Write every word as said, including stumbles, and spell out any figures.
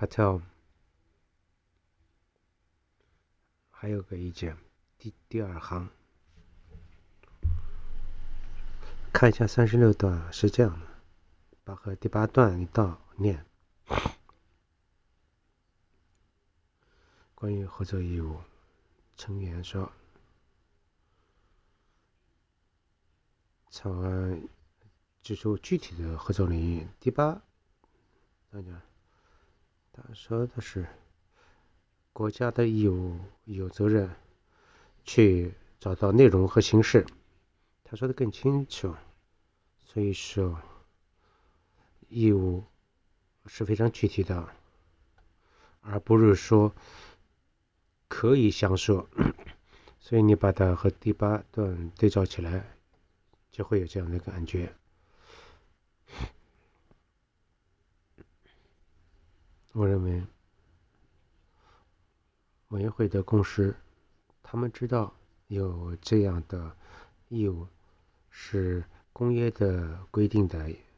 cartel 还有个意见，第第二行看一下三十六段是这样的，把和第八段一道念。关于合作义务，成员说，草案指出具体的合作领域。第八，大家他说的是国家的义务有责任去找到内容和形式，他说的更清楚，所以说义务是非常具体的，而不是说可以详说，所以你把它和第八段对照起来，就会有这样的感觉。我认为委员会的共识，他们知道有这样的义务是公约的规定的